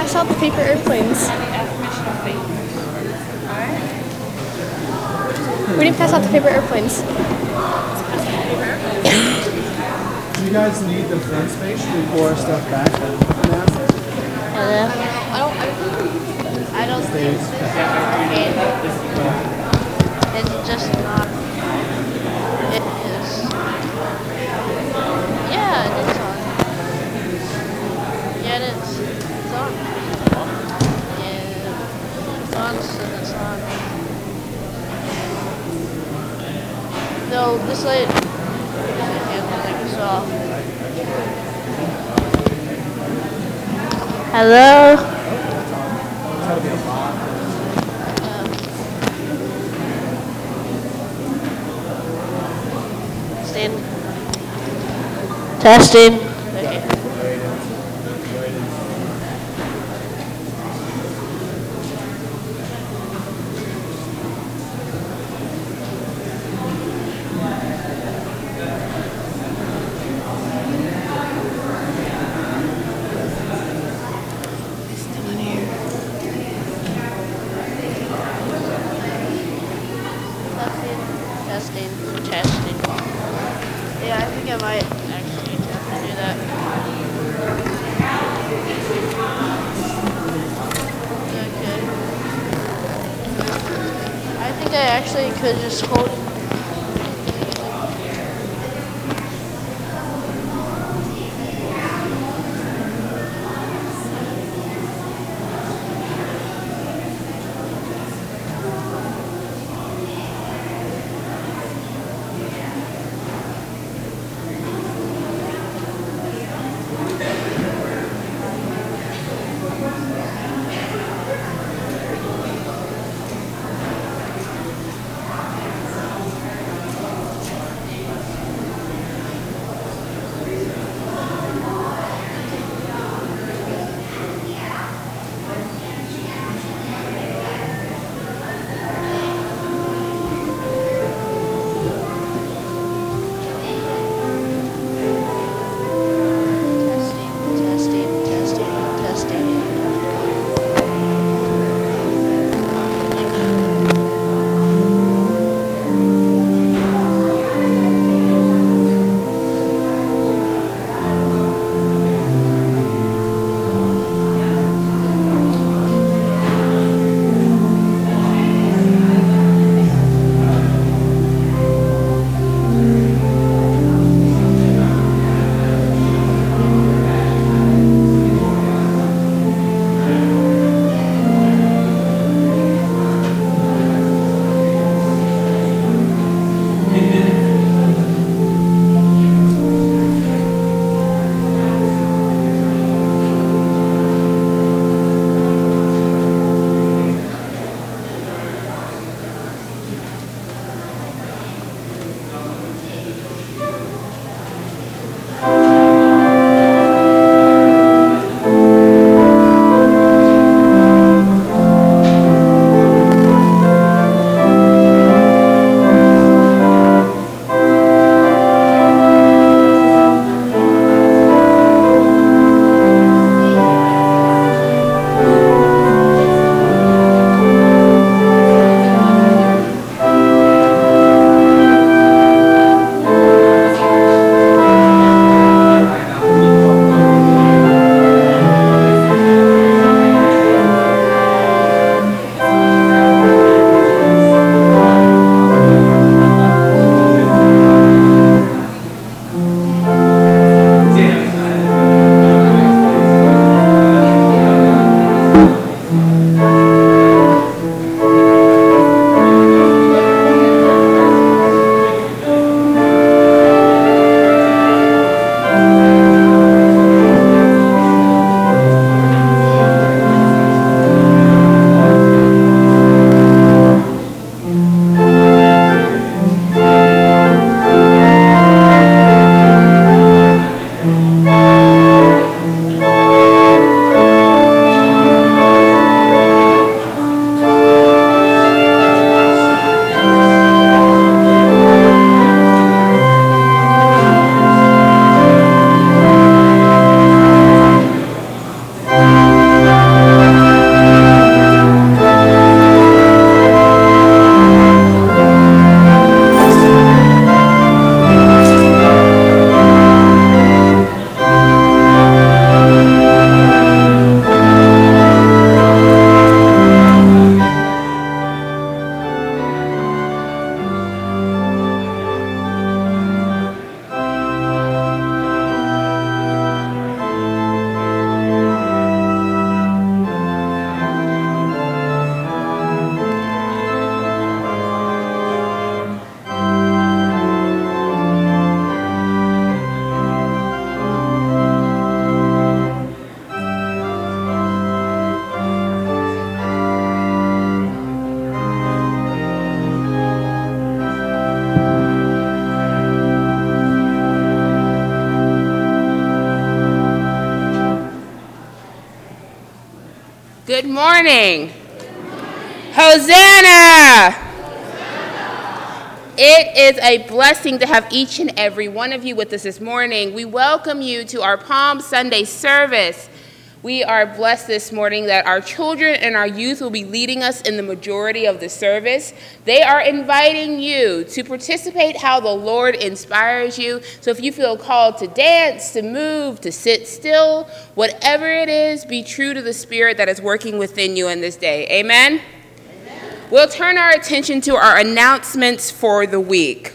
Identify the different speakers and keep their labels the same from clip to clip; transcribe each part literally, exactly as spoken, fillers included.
Speaker 1: pass out the paper airplanes? We didn't pass out the paper airplanes.
Speaker 2: Do you guys need the front space before stuff back now?
Speaker 1: Uh,
Speaker 3: I don't. I don't think this it's just not. It is. Yeah, it is on. Yeah, it is. It's on. Yeah, it's on, so it's on. No, this light. It's off. Hello. Testing. Okay. Testing. Testing. Testing. Yeah, I think I might actually have to do that. Okay. I think I actually could just hold.
Speaker 4: Good morning. Hosanna! It is a blessing to have each and every one of you with us this morning. We welcome you to our Palm Sunday service. We are blessed this morning that our children and our youth will be leading us in the majority of the service. They are inviting you to participate how the Lord inspires you. So if you feel called to dance, to move, to sit still, whatever it is, be true to the Spirit that is working within you in this day. Amen? Amen. We'll turn our attention to our announcements for the week.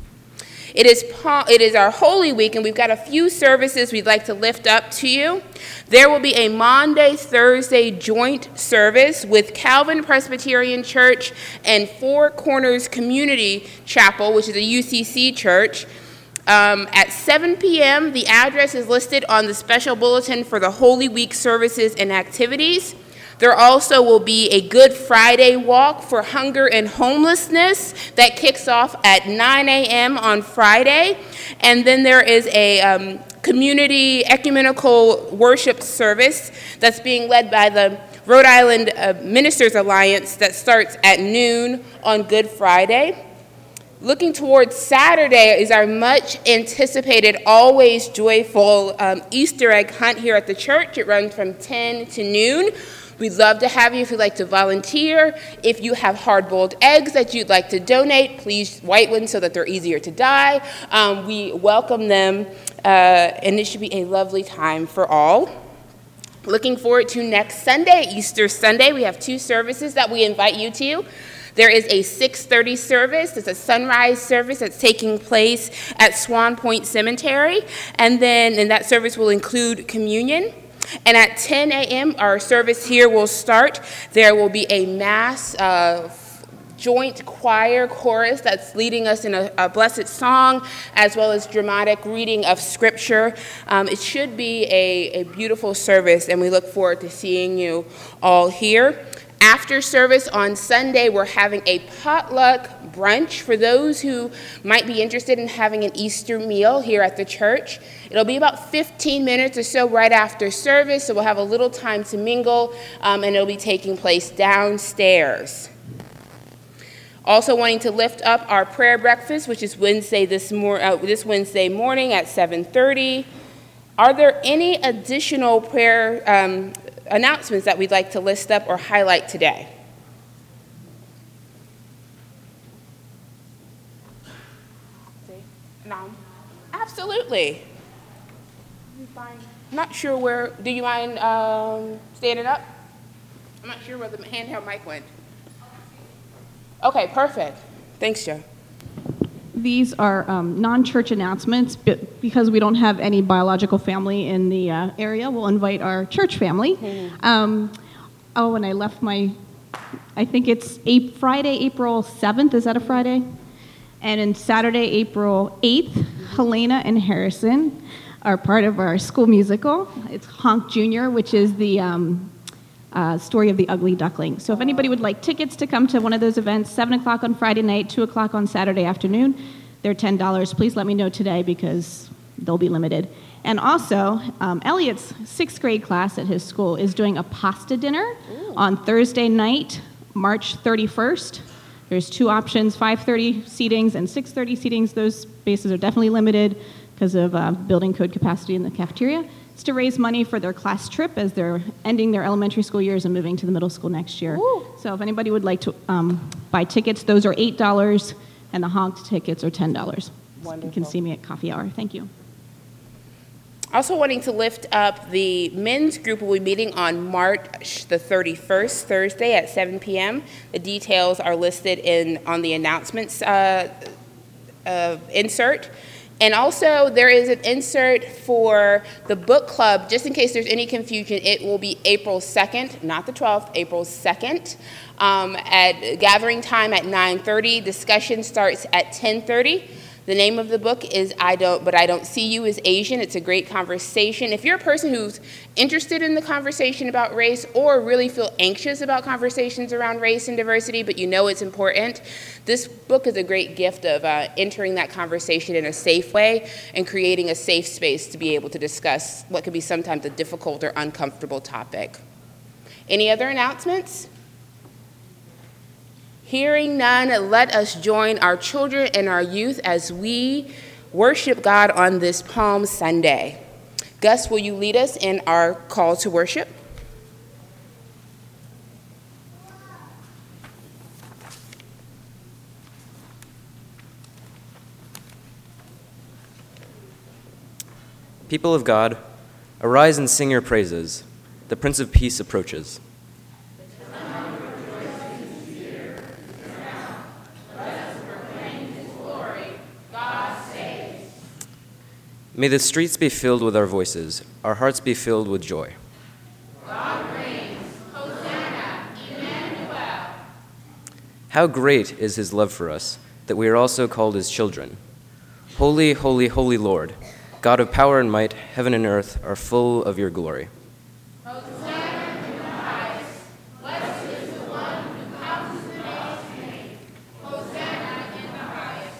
Speaker 4: It is, it is our Holy Week, and we've got a few services we'd like to lift up to you. There will be a Maundy, Thursday joint service with Calvin Presbyterian Church and Four Corners Community Chapel, which is a U C C church. Um, at seven p.m., the address is listed on the special bulletin for the Holy Week services and activities. There also will be a Good Friday walk for hunger and homelessness that kicks off at nine a.m. on Friday. And then there is a um, community ecumenical worship service that's being led by the Rhode Island uh, Ministers Alliance that starts at noon on Good Friday. Looking towards Saturday is our much anticipated, always joyful um, Easter egg hunt here at the church. It runs from ten to noon. We'd love to have you if you'd like to volunteer. If you have hard-boiled eggs that you'd like to donate, please white ones so that they're easier to dye. Um, we welcome them, uh, and it should be a lovely time for all. Looking forward to next Sunday, Easter Sunday. We have two services that we invite you to. There is a six thirty service. It's a sunrise service that's taking place at Swan Point Cemetery. And then and that service will include communion. And at ten a.m., our service here will start. There will be a mass uh, joint choir chorus that's leading us in a, a blessed song, as well as dramatic reading of Scripture. Um, it should be a, a beautiful service, and we look forward to seeing you all here. After service on Sunday, we're having a potluck brunch for those who might be interested in having an Easter meal here at the church. It'll be about fifteen minutes or so right after service, so we'll have a little time to mingle, um, and it'll be taking place downstairs. Also wanting to lift up our prayer breakfast, which is Wednesday this, mor- uh, this Wednesday morning at seven thirty. Are there any additional prayer um, announcements that we'd like to list up or highlight today? No. Absolutely. I'm not sure where, do you mind um, standing up? I'm not sure where the handheld mic went. Okay, perfect. Thanks, Joe.
Speaker 5: These are um, non-church announcements, but because we don't have any biological family in the uh, area, we'll invite our church family. Mm-hmm. Um, oh, and I left my, I think it's a Friday, April seventh. Is that a Friday? And then Saturday, April eighth, Helena and Harrison are part of our school musical. It's Honk Junior, which is the um, uh, story of the Ugly Duckling. So if anybody would like tickets to come to one of those events, seven o'clock on Friday night, two o'clock on Saturday afternoon, they're ten dollars. Please let me know today because they'll be limited. And also, um, Elliot's sixth grade class at his school is doing a pasta dinner Ooh. on Thursday night, March thirty-first. There's two options, five thirty seatings and six thirty seatings. Those spaces are definitely limited because of uh, building code capacity in the cafeteria. It's to raise money for their class trip as they're ending their elementary school years and moving to the middle school next year. Ooh. So if anybody would like to um, buy tickets, those are eight dollars, and the honked tickets are ten dollars.
Speaker 4: Wonderful.
Speaker 5: You can see me at coffee hour. Thank you.
Speaker 4: Also wanting to lift up the men's group will be meeting on March the thirty-first, Thursday at seven p.m. The details are listed in on the announcements uh, uh, insert. And also there is an insert for the book club. Just in case there's any confusion, it will be April second, not the twelfth, April second. Um, at gathering time at nine thirty. Discussion starts at ten thirty. The name of the book is I Don't, But I Don't See You as Asian. It's a great conversation. If you're a person who's interested in the conversation about race or really feel anxious about conversations around race and diversity, but you know it's important, this book is a great gift of uh, entering that conversation in a safe way and creating a safe space to be able to discuss what could be sometimes a difficult or uncomfortable topic. Any other announcements? Hearing none, let us join our children and our youth as we worship God on this Palm Sunday. Gus, will you lead us in our call to worship?
Speaker 6: People of God, arise and sing your praises. The Prince of Peace approaches. May the streets be filled with our voices, our hearts be filled with joy.
Speaker 4: God reigns. Hosanna, Emmanuel.
Speaker 6: How great is his love for us, that we are also called his children. Holy, holy, holy Lord, God of power and might, heaven and earth are full of your glory.
Speaker 4: Hosanna in the highest. Blessed is the one who comes in the Lord's name. Hosanna in the highest.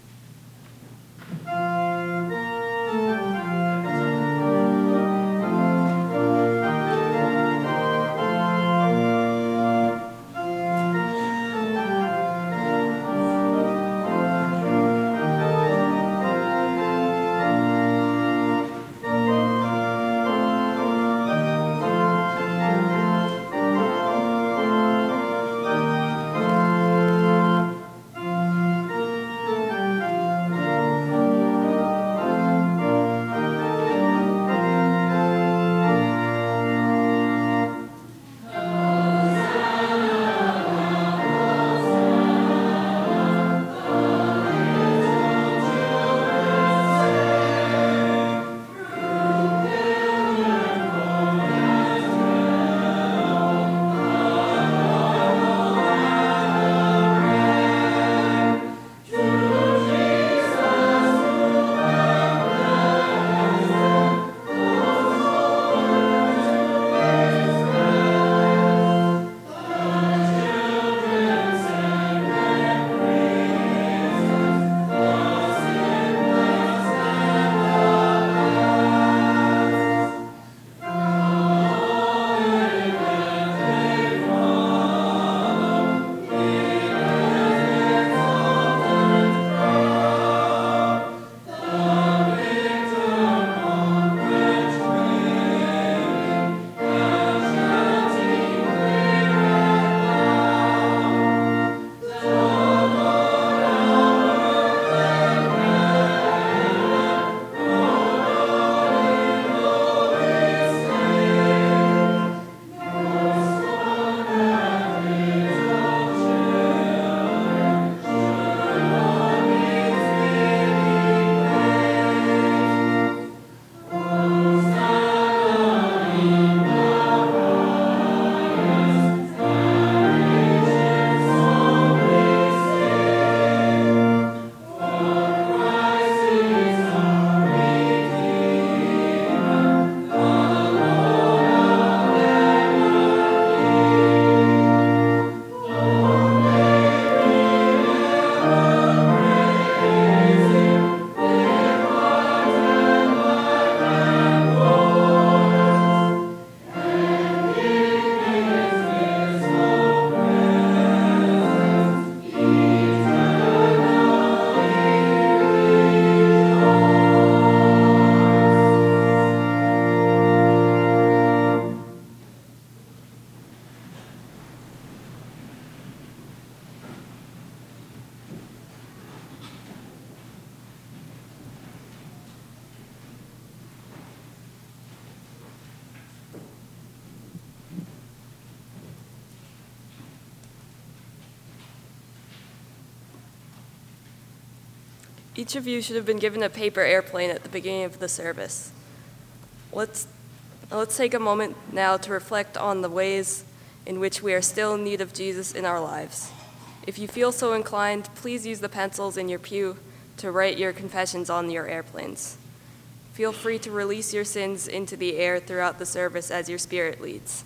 Speaker 7: Each of you should have been given a paper airplane at the beginning of the service. Let's, let's take a moment now to reflect on the ways in which we are still in need of Jesus in our lives. If you feel so inclined, please use the pencils in your pew to write your confessions on your airplanes. Feel free to release your sins into the air throughout the service as your spirit leads.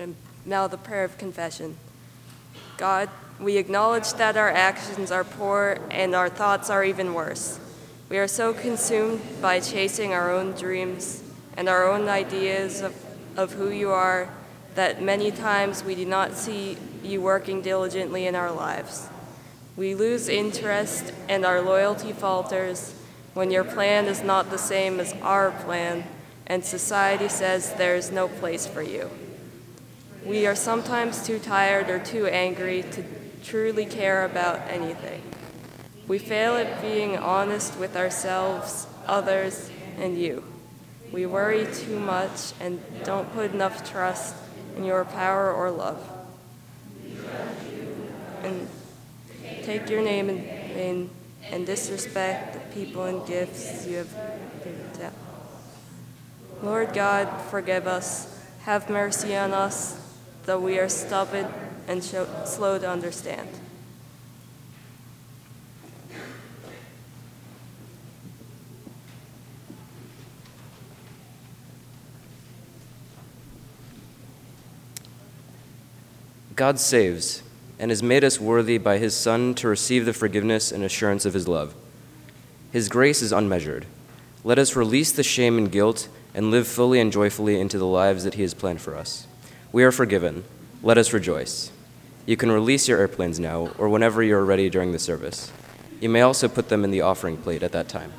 Speaker 7: And now the prayer of confession. God, we acknowledge that our actions are poor and our thoughts are even worse. We are so consumed by chasing our own dreams and our own ideas of, of who you are that many times we do not see you working diligently in our lives. We lose interest and our loyalty falters when your plan is not the same as our plan and society says there is no place for you. We are sometimes too tired or too angry to truly care about anything. We fail at being honest with ourselves, others, and you. We worry too much and don't put enough trust in your power or love. And take your name in vain and disrespect the people and gifts you have given to. Lord God, forgive us. Have mercy on us, though we are stubborn and show, slow to understand.
Speaker 6: God saves and has made us worthy by his Son to receive the forgiveness and assurance of his love. His grace is unmeasured. Let us release the shame and guilt and live fully and joyfully into the lives that he has planned for us. We are forgiven. Let us rejoice. You can release your airplanes now or whenever you are ready during the service. You may also put them in the offering plate at that time.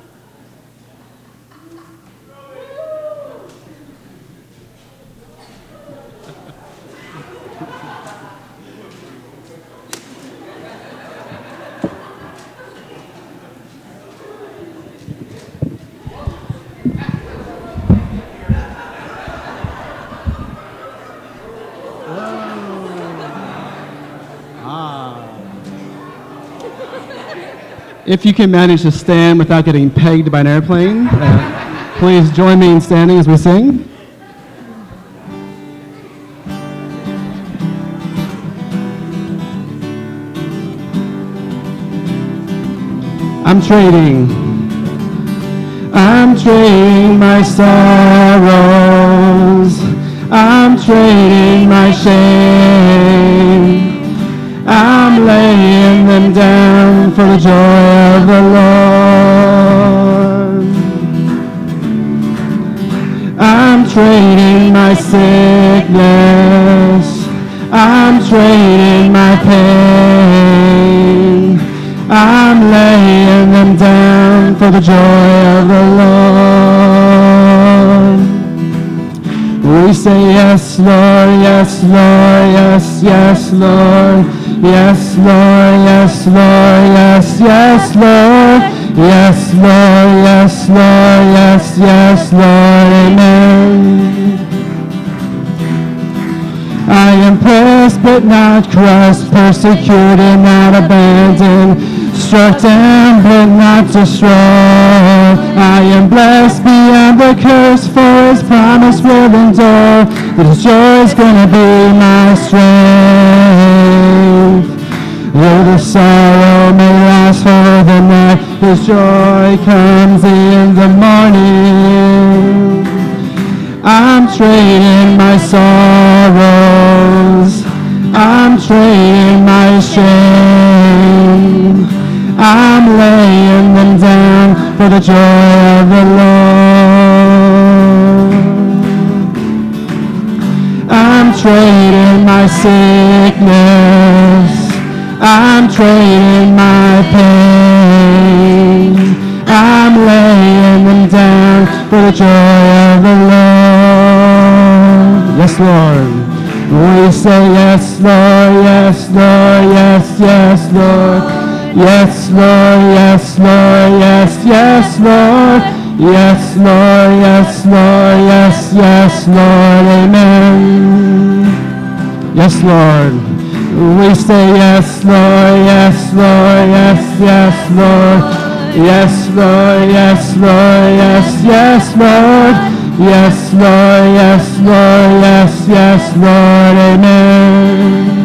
Speaker 2: If you can manage to stand without getting pegged by an airplane, uh, please join me in standing as we sing. I'm trading, I'm trading my sorrows, I'm trading my shame. I'm laying them down for the joy of the Lord. I'm trading my sickness. I'm trading my pain. I'm laying them down for the joy of the Lord. We say yes, Lord, yes, Lord, yes, yes, Lord. Yes, Lord, yes, Lord, yes, yes, Lord. Yes, Lord, yes, Lord, yes, yes, Lord, amen. I am pressed but not crushed, persecuted, not abandoned, struck down but not destroyed. I am blessed beyond the curse, for his promise will endure, that his joy is gonna be my strength. Though the sorrow may last for the night, his joy comes in the morning. I'm trading my sorrows, I'm trading my shame. I'm laying them down for the joy of the Lord. I'm trading my sickness, I'm trading my pain. I'm laying them down for the joy of the Lord. Yes, Lord. We say yes, Lord, yes, Lord, yes, yes, Lord. Yes, Lord, yes, Lord, yes, yes, Lord. Yes, Lord, yes, Lord, yes, yes, Lord, amen. Yes, Lord. We say yes, Lord, yes, Lord, yes, yes, Lord. Yes, Lord, yes, Lord, yes, yes, Lord. Yes, Lord, yes, Lord, yes, yes, Lord, amen.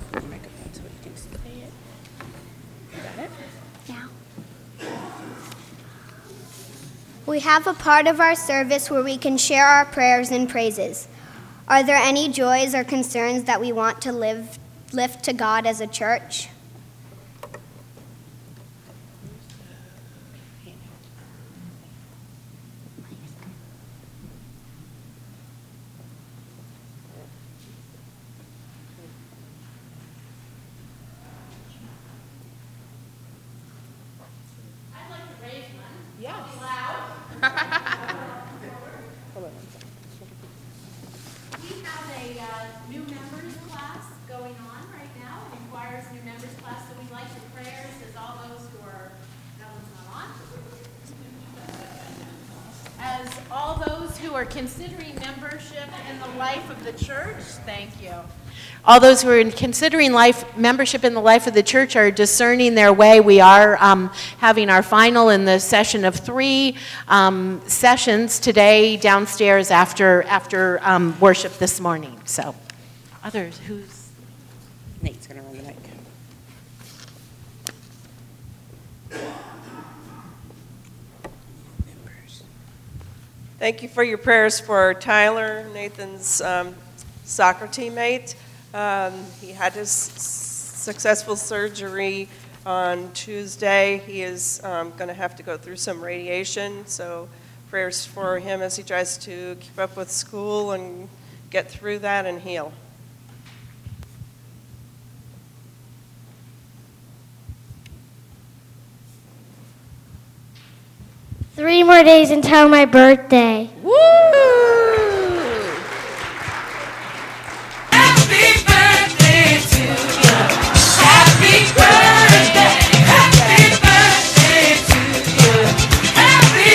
Speaker 4: the microphone so you can say it. You got it?
Speaker 8: Now. We have a part of our service where we can share our prayers and praises. Are there any joys or concerns that we want to live, lift to God as a church?
Speaker 9: We have a uh, new members class going on right now. It requires new members class, so we'd like your prayers as all those who are, that one's not on. As all those who are considering membership in the life of the church, thank you. All those who are considering life membership in the life of the church are discerning their way. We are um, having our final in the session of three um, sessions today downstairs after after um, worship this morning. So, others, who's
Speaker 4: Nate's going to run the mic.
Speaker 10: Thank you for your prayers for Tyler, Nathan's um, soccer teammate. Um, he had his successful surgery on Tuesday. He is um, going to have to go through some radiation, so prayers for him as he tries to keep up with school and get through that and heal.
Speaker 11: Three more days until my birthday.
Speaker 4: Woo!
Speaker 12: Happy birthday to you. Happy birthday. Happy birthday to you. Happy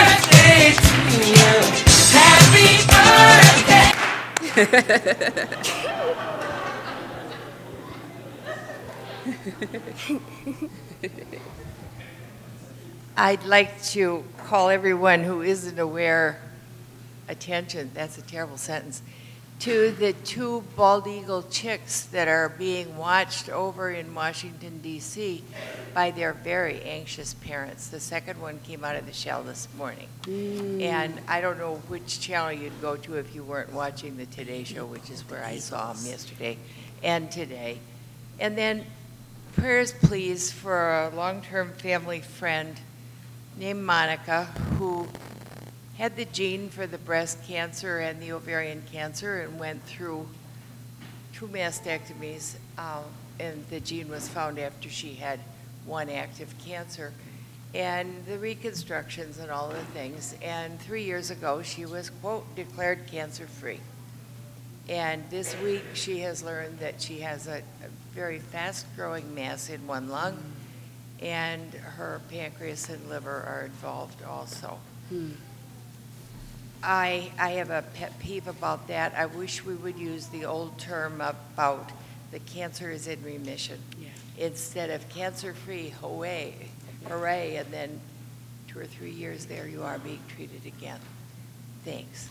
Speaker 12: birthday to you. Happy birthday.
Speaker 13: I'd like to call everyone who isn't aware, attention, that's a terrible sentence, to the two bald eagle chicks that are being watched over in Washington, D C by their very anxious parents. The second one came out of the shell this morning. Mm. And I don't know which channel you'd go to if you weren't watching the Today Show, which is where I saw them yesterday and today. And then prayers, please, for a long-term family friend named Monica, who had the gene for the breast cancer and the ovarian cancer and went through two mastectomies, uh, and the gene was found after she had one active cancer, and the reconstructions and all the things. And three years ago, she was, quote, declared cancer-free. And this week, she has learned that she has a, a very fast-growing mass in one lung, and her pancreas and liver are involved also. Hmm. I, I have a pet peeve about that. I wish we would use the old term about the cancer is in remission. Yeah. Instead of cancer-free, hooray, hooray, and then two or three years there you are being treated again. Thanks.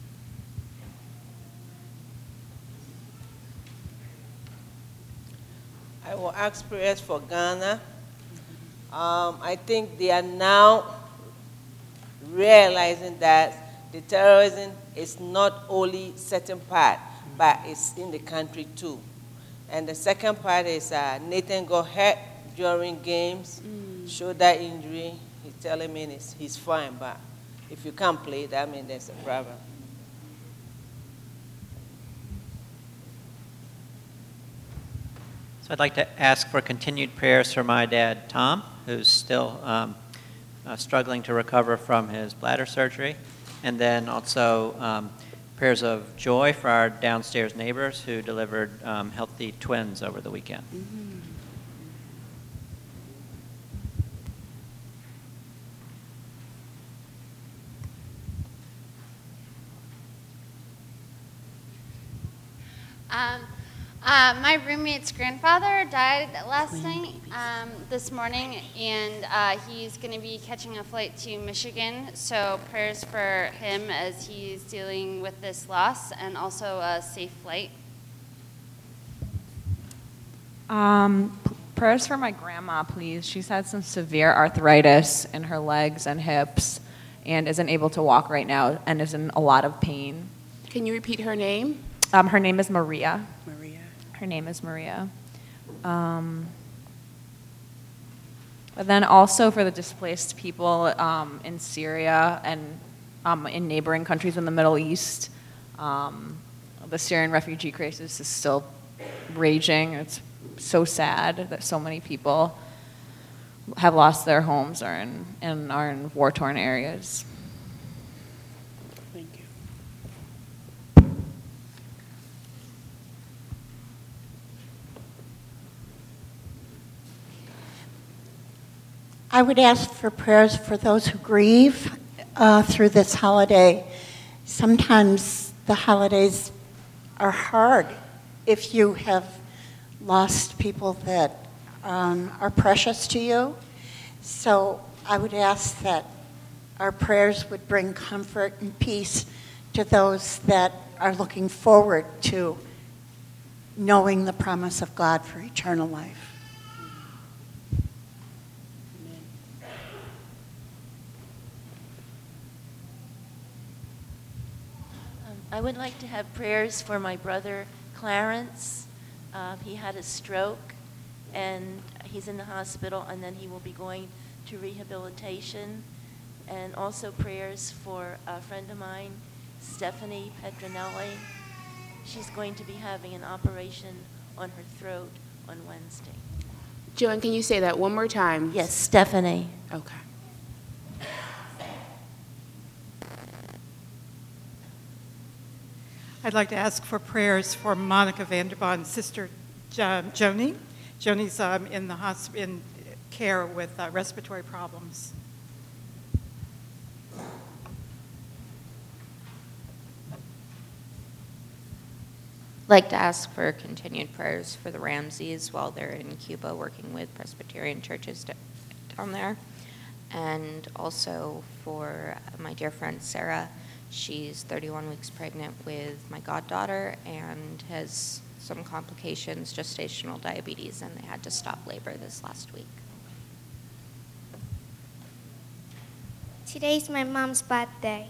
Speaker 14: I will ask prayers for Ghana. Um, I think they are now realizing that the terrorism is not only certain part, but it's in the country too. And the second part is uh, Nathan got hurt during games, mm. shoulder injury. He's telling me he's, he's fine, but if you can't play, that means there's a problem.
Speaker 15: So I'd like to ask for continued prayers for my dad, Tom, who's still um, uh, struggling to recover from his bladder surgery. And then also um, prayers of joy for our downstairs neighbors who delivered um, healthy twins over the weekend. Mm-hmm.
Speaker 16: Um, uh, my roommate's grandfather died last night, um, this morning, and uh, he's going to be catching a flight to Michigan, so prayers for him as he's dealing with this loss, and also a safe flight.
Speaker 17: Um, p- prayers for my grandma, please. She's had some severe arthritis in her legs and hips and isn't able to walk right now and is in a lot of pain.
Speaker 4: Can you repeat her name?
Speaker 17: Um, her name is Maria.
Speaker 4: Maria.
Speaker 17: Her name is Maria. Um, but then also for the displaced people um, in Syria and um, in neighboring countries in the Middle East. Um, the Syrian refugee crisis is still raging. It's so sad that so many people have lost their homes or in, and are in war-torn areas.
Speaker 4: Thank you.
Speaker 18: I would ask for prayers for those who grieve uh, through this holiday. Sometimes the holidays are hard if you have lost people that um, are precious to you. So I would ask that our prayers would bring comfort and peace to those that are looking forward to knowing the promise of God for eternal life.
Speaker 19: I would like to have prayers for my brother Clarence. Uh, he had a stroke and he's in the hospital, and then he will be going to rehabilitation. And also prayers for a friend of mine, Stephanie Petronelli. She's going to be having an operation on her throat on Wednesday.
Speaker 4: Joanne, can you say that one more time?
Speaker 19: Yes, Stephanie.
Speaker 4: Okay.
Speaker 20: I'd like to ask for prayers for Monica Vanderbond's sister, jo- Joni. Joni's um, in the hosp- in care with uh, respiratory problems.
Speaker 21: Like to ask for continued prayers for the Ramseys while they're in Cuba working with Presbyterian churches d- down there. And also for my dear friend Sarah. She's thirty-one weeks pregnant with my goddaughter and has some complications, gestational diabetes, and they had to stop labor this last week.
Speaker 11: Today's my mom's birthday.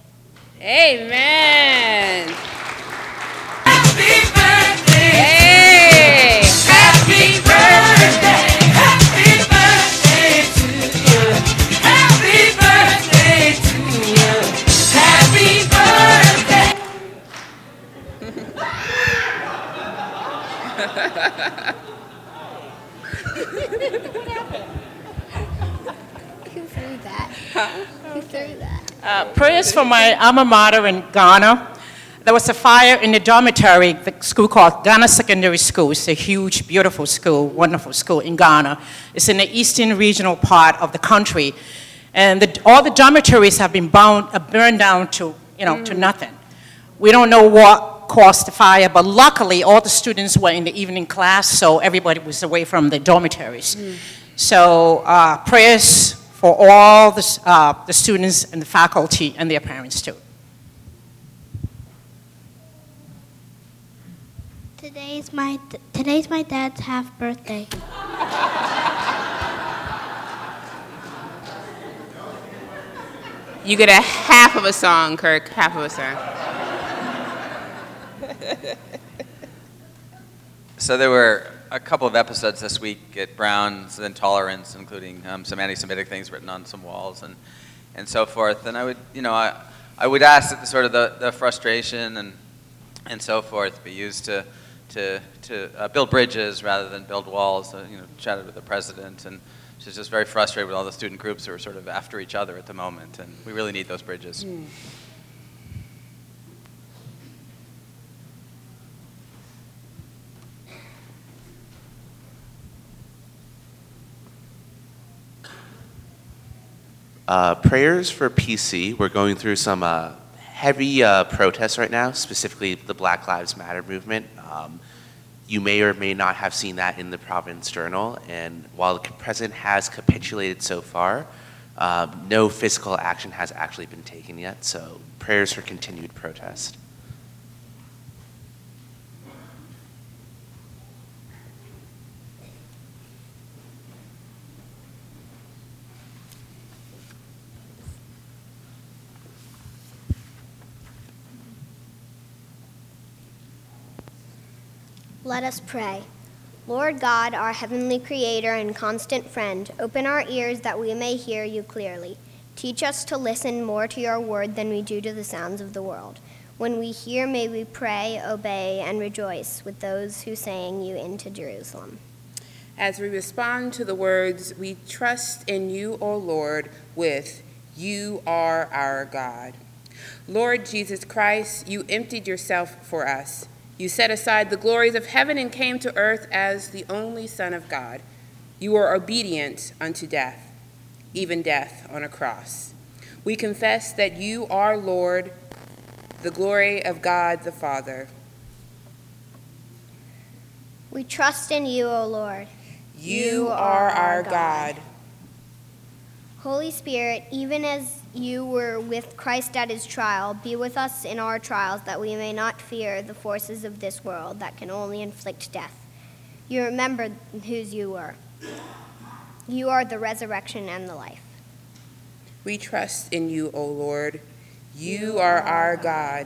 Speaker 4: Amen.
Speaker 12: Happy birthday. Hey. Happy birthday. Happy birthday to you. Happy birthday to you. Happy birthday.
Speaker 8: What happened? Who threw that? Who threw that?
Speaker 22: Uh, prayers for my alma mater in Ghana. There was a fire in the dormitory, the school called Ghana Secondary School. It's a huge, beautiful school, wonderful school in Ghana. It's in the eastern regional part of the country. And the, all the dormitories have been bound, uh, burned down to, you know, mm. to nothing. We don't know what caused the fire, but luckily all the students were in the evening class, so everybody was away from the dormitories. Mm. So uh, prayers for all the, uh, the students and the faculty and their parents too.
Speaker 11: Today's my today's my dad's half birthday.
Speaker 4: You get a half of a song, Kirk. Half of a song.
Speaker 23: So there were a couple of episodes this week at Brown's Intolerance, including um, some anti-Semitic things written on some walls and and so forth. And I would, you know, I I would ask that the sort of the, the frustration and and so forth be used to to to uh, build bridges rather than build walls. Uh, you know, chatted with the president, and she's just very frustrated with all the student groups who are sort of after each other at the moment, and we really need those bridges.
Speaker 4: Mm.
Speaker 24: Uh, prayers for P C. We're going through some uh, heavy uh, protests right now, specifically the Black Lives Matter movement. Um, you may or may not have seen that in the Providence Journal, and while the president has capitulated so far, um, no physical action has actually been taken yet, so prayers for continued protest.
Speaker 8: Let us pray. Lord God, our heavenly creator and constant friend, open our ears that we may hear you clearly. Teach us to listen more to your word than we do to the sounds of the world. When we hear, may we pray, obey, and rejoice with those who sang you into Jerusalem.
Speaker 4: As we respond to the words, we trust in you, O Lord, with you are our God. Lord Jesus Christ, you emptied yourself for us. You set aside the glories of heaven and came to earth as the only Son of God. You were obedient unto death, even death on a cross. We confess that you are Lord, the glory of God the Father.
Speaker 8: We trust in you, O Lord.
Speaker 4: You are our God.
Speaker 8: Holy Spirit, even as you were with Christ at his trial, be with us in our trials, that we may not fear the forces of this world that can only inflict death. You remember whose you were. You are the resurrection and the life.
Speaker 4: We trust in you, O Lord. You are our God.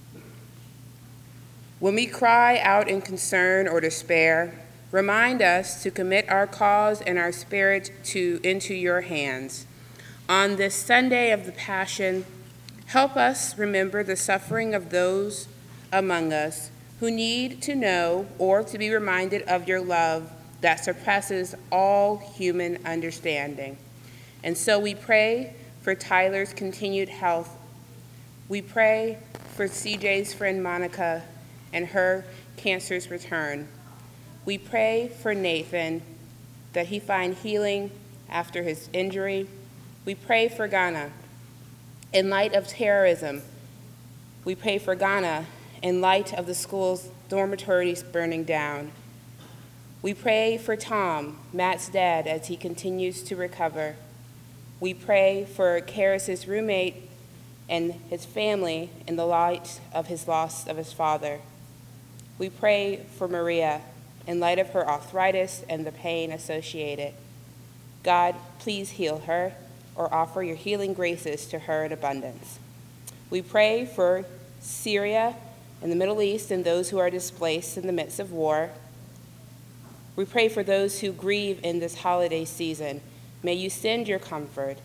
Speaker 4: When we cry out in concern or despair, remind us to commit our cause and our spirit to, into your hands. On this Sunday of the Passion, help us remember the suffering of those among us who need to know or to be reminded of your love that surpasses all human understanding. And so we pray for Tyler's continued health. We pray for C J's friend Monica and her cancer's return. We pray for Nathan, that he find healing after his injury. We pray for Ghana. In light of terrorism, we pray for Ghana in light of the school's dormitories burning down. We pray for Tom, Matt's dad, as he continues to recover. We pray for Karis's roommate and his family in the light of his loss of his father. We pray for Maria in light of her arthritis and the pain associated. God, please heal her or offer your healing graces to her in abundance. We pray for Syria and the Middle East and those who are displaced in the midst of war. We pray for those who grieve in this holiday season. May you send your comfort.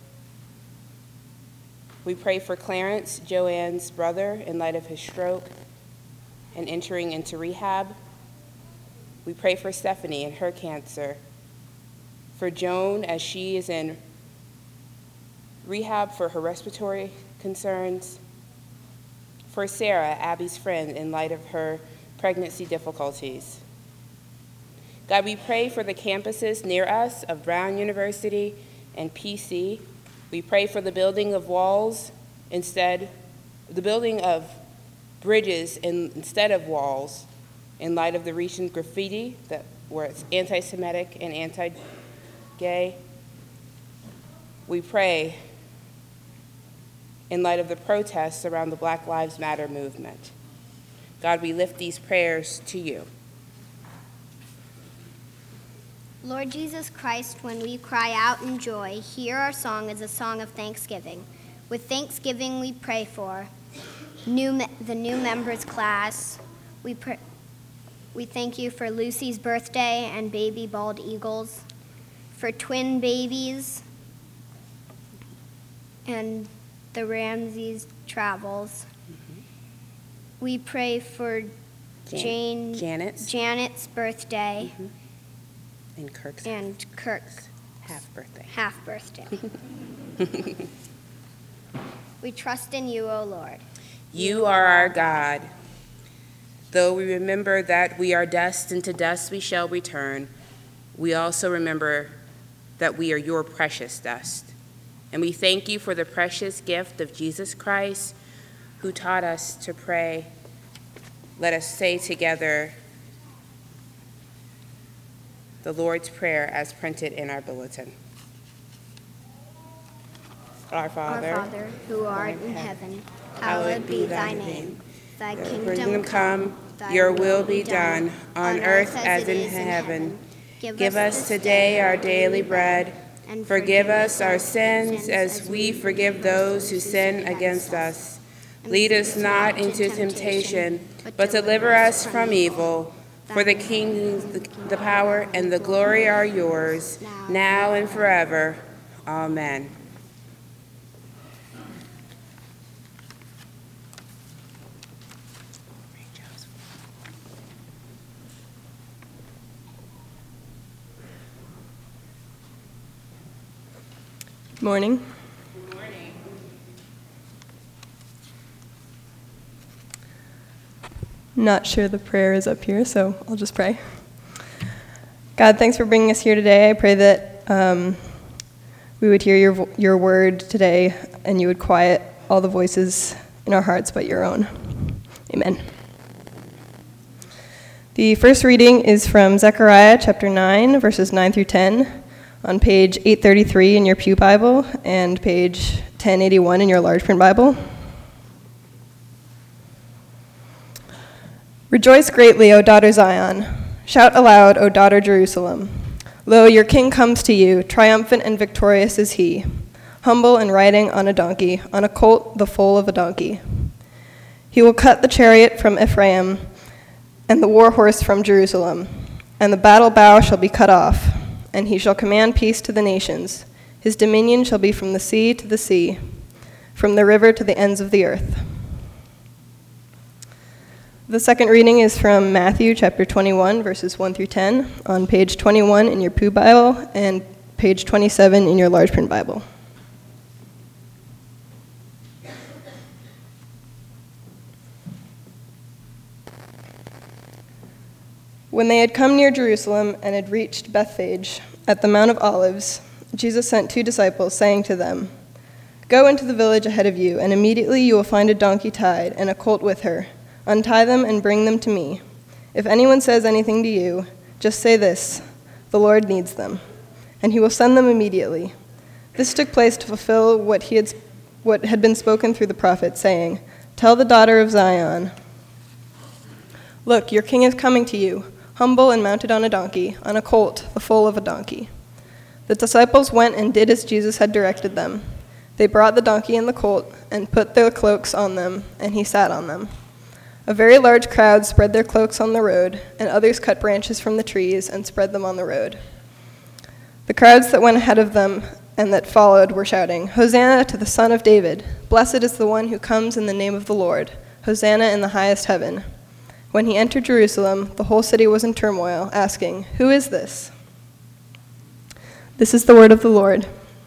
Speaker 4: We pray for Clarence, Joanne's brother, in light of his stroke and entering into rehab. We pray for Stephanie and her cancer, for Joan as she is in rehab for her respiratory concerns, for Sarah, Abby's friend, in light of her pregnancy difficulties. God, we pray for the campuses near us of Brown University and P C. We pray for the building of walls instead, the building of bridges in, instead of walls, in light of the recent graffiti that where it's anti-Semitic and anti-gay. We pray in light of the protests around the Black Lives Matter movement. God, we lift these prayers to you.
Speaker 8: Lord Jesus Christ, when we cry out in joy, hear our song as a song of thanksgiving. With thanksgiving we pray for new me- the new members class. We pray. We thank you for Lucy's birthday and baby bald eagles, for twin babies and the Ramses travels. Mm-hmm. We pray for Jan- Jane
Speaker 4: Janet's.
Speaker 8: Janet's birthday.
Speaker 4: Mm-hmm. And Kirk's.
Speaker 8: And Kirk's
Speaker 4: half birthday.
Speaker 8: Half birthday. We trust in you, O Lord.
Speaker 4: You are our God. Though we remember that we are dust, and to dust we shall return, we also remember that we are your precious dust. And we thank you for the precious gift of Jesus Christ, who taught us to pray. Let us say together the Lord's Prayer as printed in our bulletin. Our Father,
Speaker 8: Our Father, who art in heaven, hallowed be thy name. Thy kingdom come,
Speaker 4: your will be done, on earth as in heaven. Give us today our daily bread, and forgive us our sins as we forgive those who sin against us. Lead us not into temptation, but deliver us from evil. For the kingdom, the, the power, and the glory are yours, now and forever. Amen.
Speaker 1: Good morning.
Speaker 4: Good morning.
Speaker 1: Not sure the prayer is up here, so I'll just pray. God, thanks for bringing us here today. I pray that um, we would hear your, vo- your word today and you would quiet all the voices in our hearts but your own. Amen. The first reading is from Zechariah chapter nine, verses nine through ten, on page eight thirty-three in your Pew Bible and page ten eighty-one in your large print Bible. Rejoice greatly, O daughter Zion. Shout aloud, O daughter Jerusalem. Lo, your king comes to you, triumphant and victorious is he, humble and riding on a donkey, on a colt, the foal of a donkey. He will cut the chariot from Ephraim and the war horse from Jerusalem, and the battle bow shall be cut off, and he shall command peace to the nations. His dominion shall be from the sea to the sea, from the river to the ends of the earth. The second reading is from Matthew chapter twenty-one, verses one through ten, on page twenty-one in your Pew Bible and page twenty-seven in your large print Bible. When they had come near Jerusalem and had reached Bethphage at the Mount of Olives, Jesus sent two disciples, saying to them, "Go into the village ahead of you, and immediately you will find a donkey tied and a colt with her. Untie them and bring them to me. If anyone says anything to you, just say this, 'The Lord needs them,' and he will send them immediately." This took place to fulfill what he had, what had been spoken through the prophet, saying, "Tell the daughter of Zion, look, your king is coming to you, humble and mounted on a donkey, on a colt, the foal of a donkey." The disciples went and did as Jesus had directed them. They brought the donkey and the colt and put their cloaks on them, and he sat on them. A very large crowd spread their cloaks on the road, and others cut branches from the trees and spread them on the road. The crowds that went ahead of them and that followed were shouting, "Hosanna to the Son of David! Blessed is the one who comes in the name of the Lord! Hosanna in the highest heaven!" When he entered Jerusalem, the whole city was in turmoil, asking, "Who is this?" This is the word of the Lord.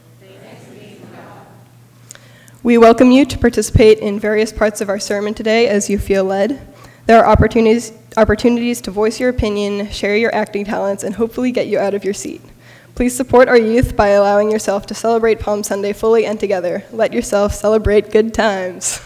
Speaker 1: We welcome you to participate in various parts of our sermon today as you feel led. There are opportunities, opportunities to voice your opinion, share your acting talents, and hopefully get you out of your seat. Please support our youth by allowing yourself to celebrate Palm Sunday fully and together. Let yourself celebrate good times.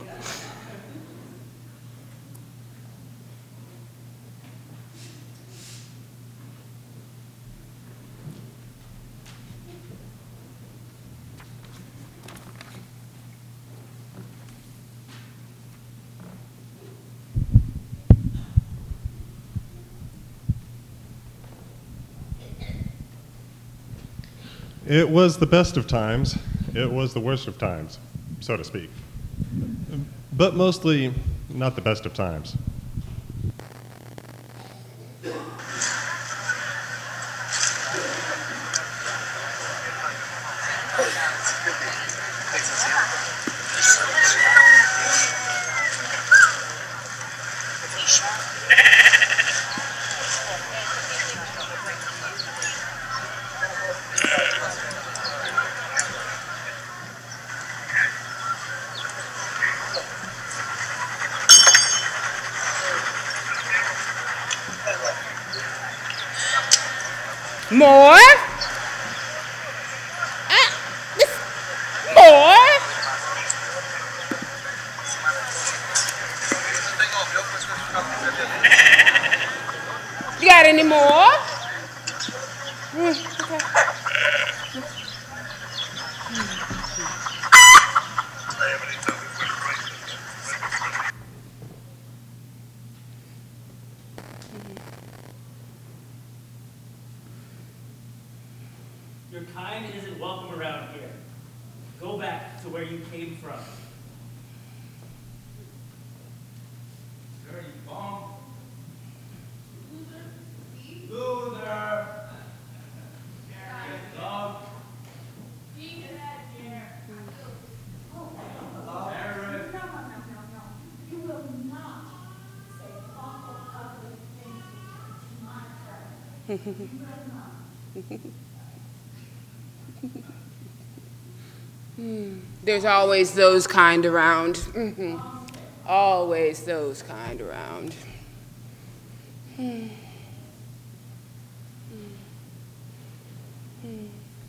Speaker 3: It was the best of times. It was the worst of times, so to speak. But mostly not the best of times.
Speaker 4: More? Uh, this, more? You got any more? Mm, okay.
Speaker 5: Your kind isn't welcome around here. Go back to where you came from.
Speaker 7: Dirty bomb.
Speaker 4: Hmm. There's always those kind around. Mhm. Always those kind around. Hmm. Hmm. Hmm.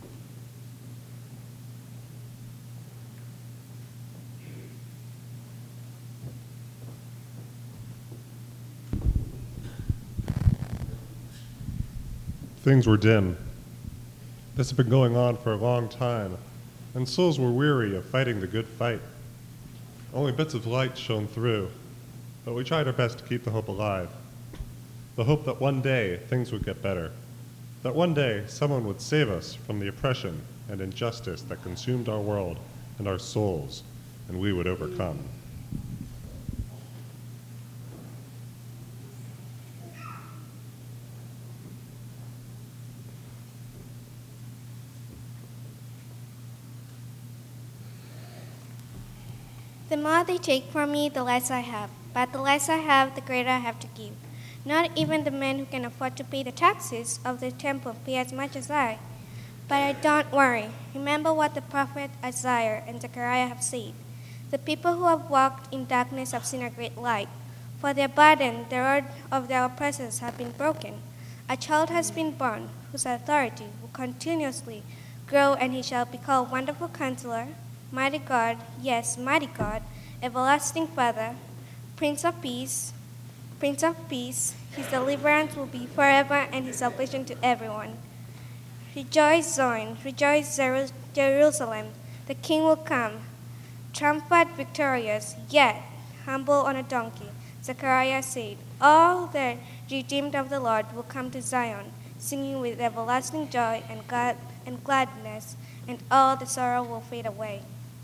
Speaker 3: Things were dim. This had been going on for a long time, and souls were weary of fighting the good fight. Only bits of light shone through, but we tried our best to keep the hope alive. The hope that one day things would get better, that one day someone would save us from the oppression and injustice that consumed our world and our souls, and we would overcome.
Speaker 11: The more they take from me, the less I have. But the less I have, the greater I have to give. Not even the men who can afford to pay the taxes of the temple pay as much as I. But I don't worry. Remember what the prophet Isaiah and Zechariah have said. The people who have walked in darkness have seen a great light. For their burden, the rod of their oppressors have been broken. A child has been born, whose authority will continuously grow, and he shall be called Wonderful Counselor, Mighty God, yes, Mighty God, Everlasting Father, Prince of Peace, Prince of Peace. His deliverance will be forever, and his salvation to everyone. Rejoice, Zion, rejoice, Jeru- Jerusalem. The King will come, triumphant, victorious, yet humble on a donkey. Zechariah said, all the redeemed of the Lord will come to Zion, singing with everlasting joy and, glad- and gladness, and all the sorrow will fade away.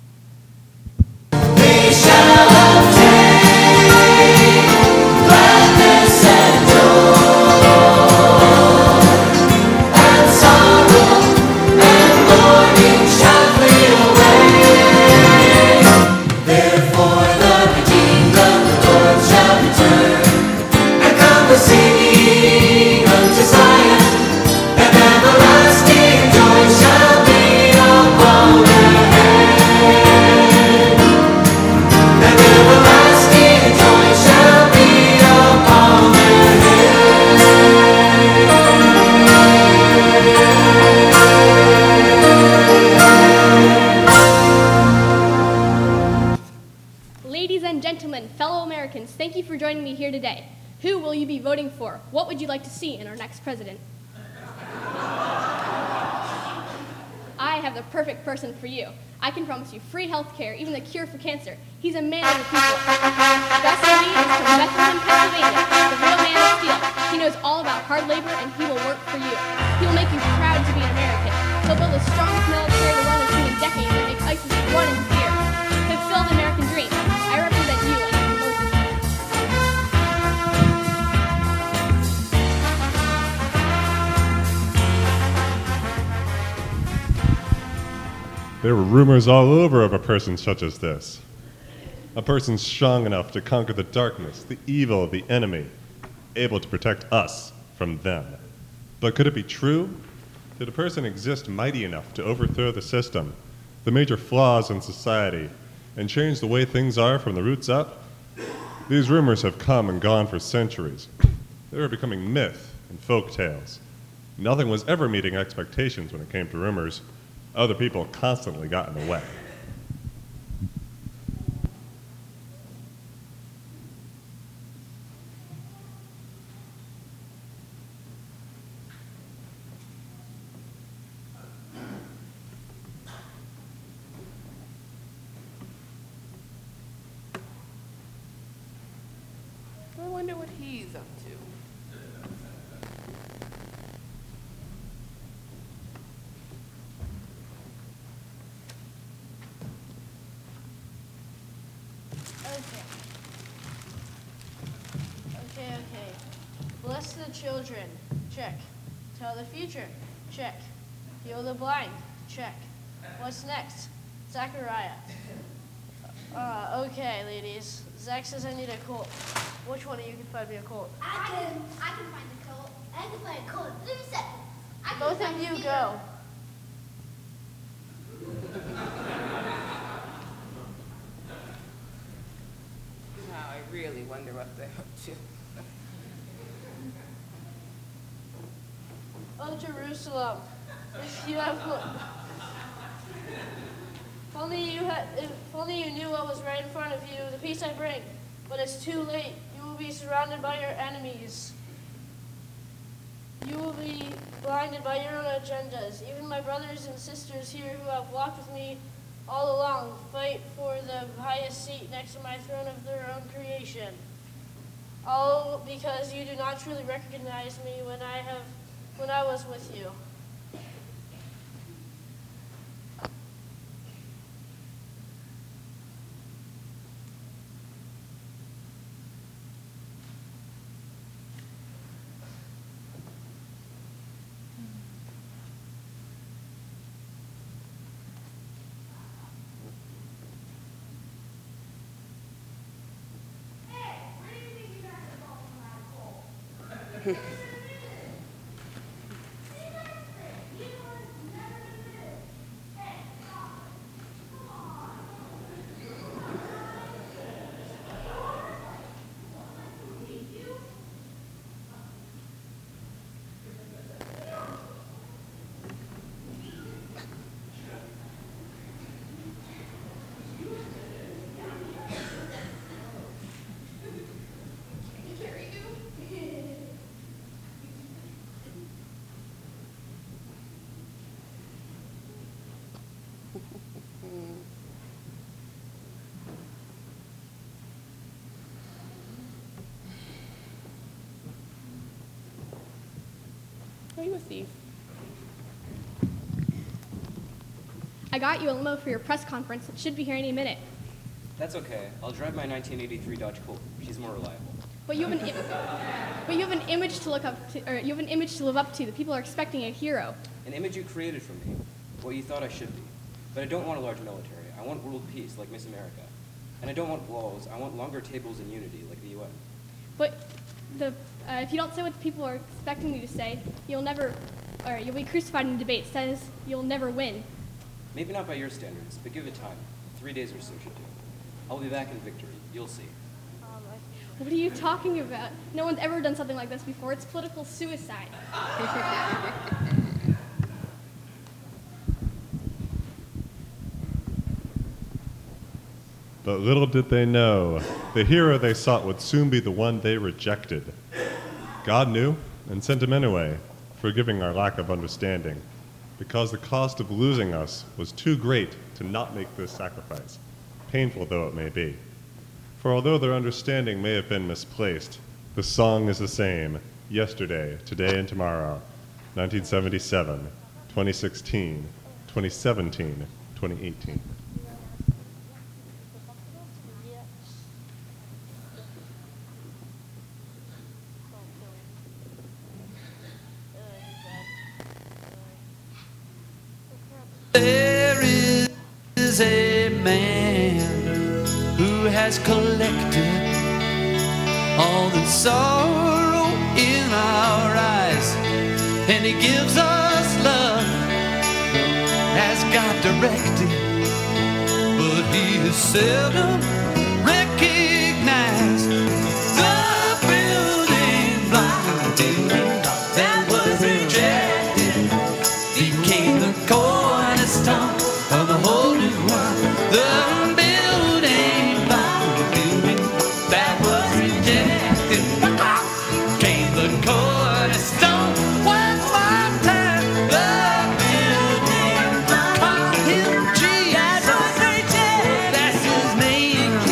Speaker 2: Ladies and gentlemen, fellow Americans, thank you for joining me here today. Who will you be voting for? What would you like to see in our next president? I have the perfect person for you. I can promise you free health care, even the cure for cancer. He's a man of the people. Gus Lee is from Bethlehem, Pennsylvania, the real man of steel. He knows all about hard labor, and he will work for you. He will make you proud to be an American. He'll build the strongest military the world has seen in decades and make ISIS run into fear. Fulfill the American dream. I represent you, and I promote this.
Speaker 3: There were rumors all over of a person such as this. A person strong enough to conquer the darkness, the evil of the enemy, able to protect us from them. But could it be true? Did a person exist mighty enough to overthrow the system, the major flaws in society, and change the way things are from the roots up? These rumors have come and gone for centuries. They were becoming myth and folk tales. Nothing was ever meeting expectations when it came to rumors. Other people constantly got in the way.
Speaker 4: I wonder what he's up to.
Speaker 6: Okay. Okay, okay. Bless the children. Check. Tell the future. Check. Heal the blind. Check. What's next? Zachariah. Uh, okay, ladies. Zach says I need a colt. Which one of you can find me a colt?
Speaker 8: I can, I can find the colt.
Speaker 6: Both of you go.
Speaker 4: Now I really wonder what they're up to.
Speaker 6: Oh, Jerusalem, if you have, if only you had, if only you knew what was right in front of you, the peace I bring. But it's too late. You will be surrounded by your enemies. You will be blinded by your own agendas. Even my brothers and sisters here who have walked with me all along fight for the highest seat next to my throne of their own creation. All because you do not truly recognize me when I have, when I was with you.
Speaker 2: Are you a thief? I got you a limo for your press conference. It should be here any minute.
Speaker 7: That's okay. I'll drive my nineteen eighty-three Dodge Colt. She's more reliable.
Speaker 2: But you have an, Im- but you have an image to look up to, or you have an image to live up to. The people are expecting a hero.
Speaker 7: An image you created for me. What you thought I should be. But I don't want a large military. I want world peace, like Miss America. And I don't want walls. I want longer tables in unity, like the U N.
Speaker 2: But the, uh, if you don't say what the people are expecting you to say, you'll never, or you'll be crucified in debate. Says you'll never win.
Speaker 7: Maybe not by your standards, but give it time. Three days or so should do. I'll be back in victory. You'll see.
Speaker 2: What are you talking about? No one's ever done something like this before. It's political suicide.
Speaker 3: But little did they know, the hero they sought would soon be the one they rejected. God knew and sent him anyway, forgiving our lack of understanding, because the cost of losing us was too great to not make this sacrifice, painful though it may be. For although their understanding may have been misplaced, the song is the same, yesterday, today, and tomorrow, nineteen seventy-seven, twenty sixteen, twenty seventeen, twenty eighteen.
Speaker 12: There is a man who has collected all the sorrow in our eyes, and he gives us love as God directed, but he is seldom recognized. The building block that was rejected became the cornerstone of the whole new world. The building block, the building that was rejected became the cornerstone. One more time, the building block. Call him Jesus. That's his name.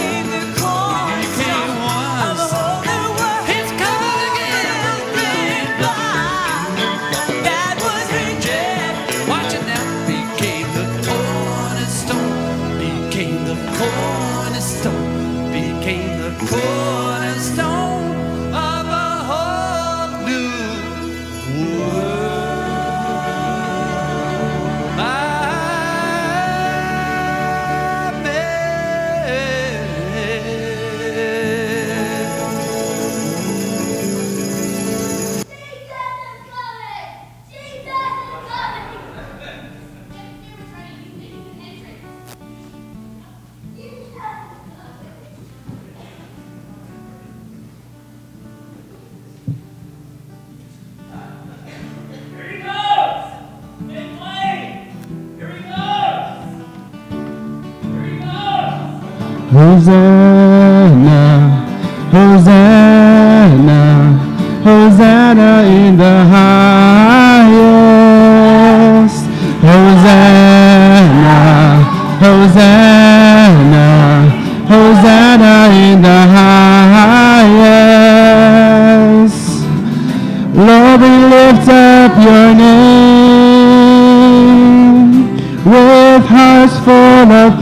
Speaker 9: Hosanna, Hosanna, Hosanna in the highest. Hosanna, Hosanna, Hosanna in the highest. Lord, we lift up your name with hearts full of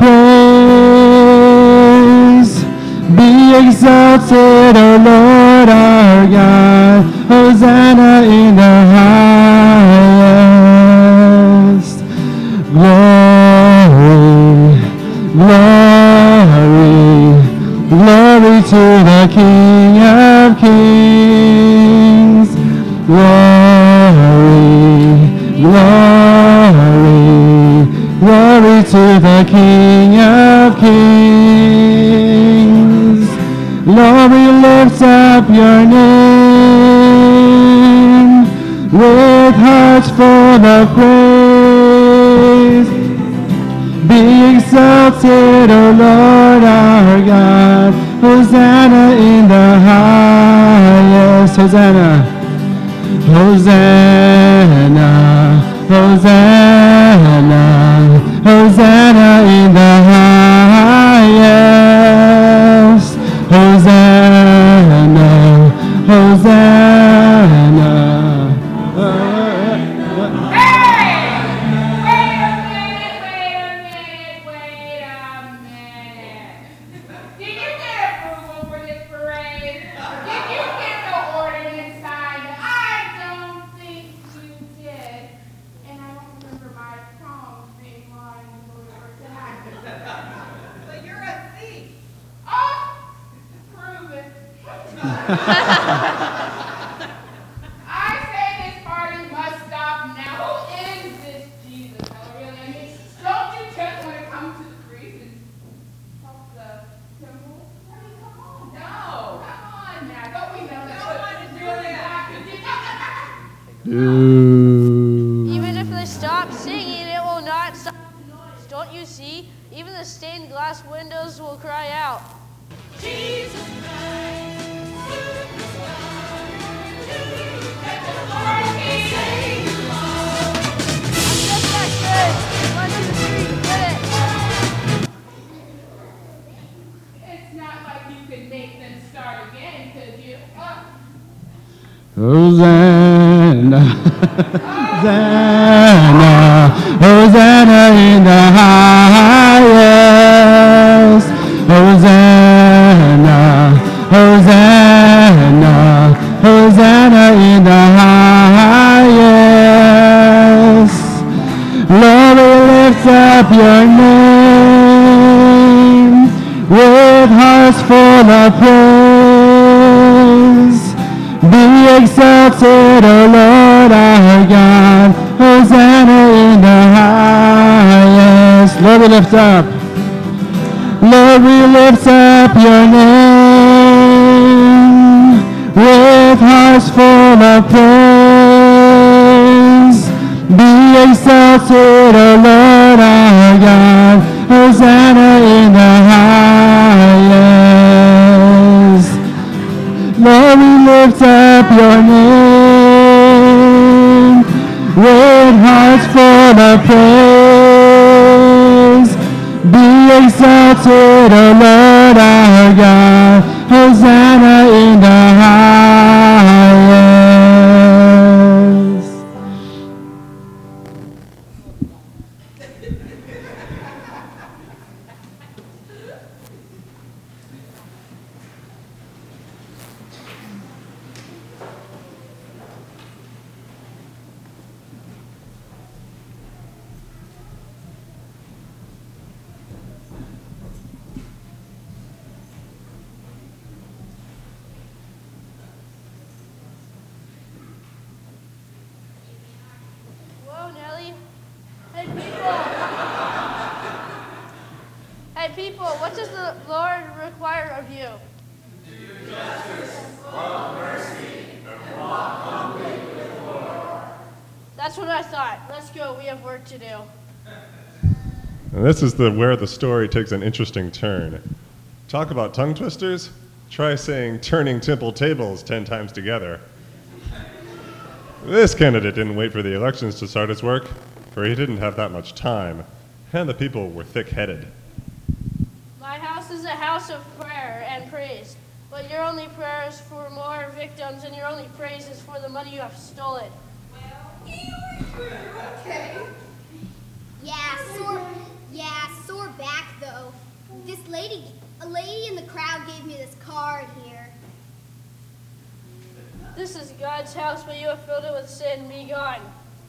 Speaker 9: praise. Be exalted, O Lord our God. Hosanna in the highest. Glory, glory, glory to the King of Kings. Glory, glory, glory to the King of Kings. Lord, we lift up your name with hearts full of praise. Be exalted, O Lord our God. Hosanna in the highest. Hosanna. Hosanna, Hosanna, Hosanna in the highest. Hosanna, Hosanna.
Speaker 4: I say this party must stop now. Who is this Jesus? I really mean, don't you just want to come to the priest and help the temple? I mean, come on. No, come on now. Don't we know that? Really
Speaker 6: Even if they stop singing, it will not stop the noise. Don't you see? Even the stained glass windows will cry out. Jesus Christ.
Speaker 4: It's not like you could make them start again, could you? Uh,
Speaker 9: Hosanna, Hosanna, Hosanna in the highest. Hosanna, Hosanna, Hosanna in the highest. Lord, we lift up your name with hearts full of praise. Be exalted, O Lord our God. Hosanna in the highest. Lord, we lift up. Lord, we lift up your name with hearts full of praise. Be exalted, O Lord our God. Hosanna in the highest. Lord, we lift up your name with hearts full of praise. Be exalted, O Lord our God. Hosanna in the highest.
Speaker 6: Whoa, Nelly. Hey, people. Hey, people, what does the Lord require of you?
Speaker 12: To do justice, love mercy, and walk humbly with the Lord.
Speaker 6: That's what I thought. Let's go. We have work to do.
Speaker 3: And this is the where the story takes an interesting turn. Talk about tongue twisters? Try saying turning temple tables ten times together. This candidate didn't wait for the elections to start his work, for he didn't have that much time, and the people were thick-headed.
Speaker 6: My house is a house of prayer and praise, but your only prayer is for more victims, and your only praise is for the money you have stolen.
Speaker 8: Okay. Yeah, sore, yeah, sore back though. This lady, a lady in the crowd gave me this card here.
Speaker 6: This is God's house, but you have filled it with sin. Be gone.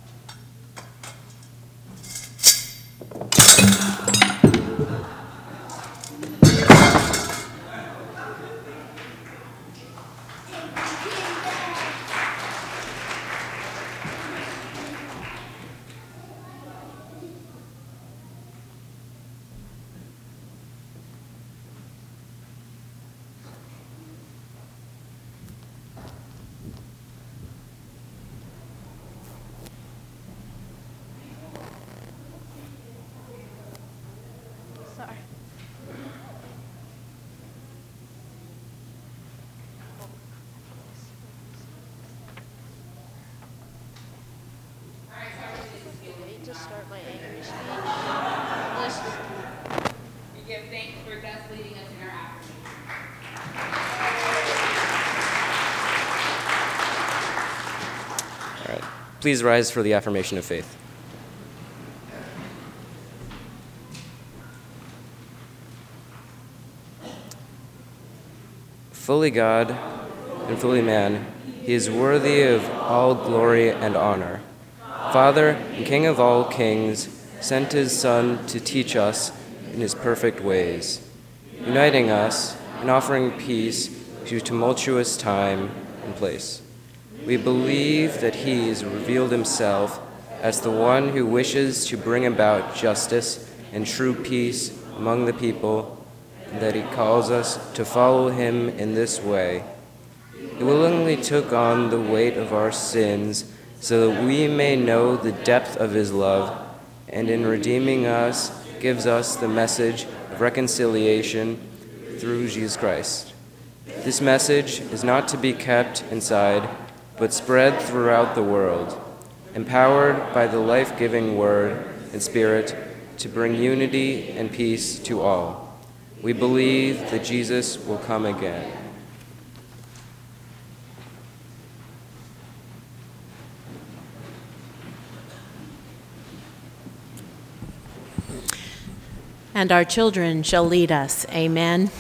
Speaker 6: Sorry. To start my angry speech. Listen.
Speaker 4: We give thanks for thus leading us in our affirmation.
Speaker 7: All right. Please rise for the affirmation of faith. Fully God and fully man, he is worthy of all glory and honor. Father and King of all kings, sent his Son to teach us in his perfect ways, uniting us and offering peace to tumultuous time and place. We believe that he has revealed himself as the one who wishes to bring about justice and true peace among the people, and that he calls us to follow him in this way. He willingly took on the weight of our sins so that we may know the depth of his love, and in redeeming us gives us the message of reconciliation through Jesus Christ. This message is not to be kept inside, but spread throughout the world, empowered by the life-giving word and spirit to bring unity and peace to all. We believe that Jesus will come again.
Speaker 10: And our children shall lead us. Amen.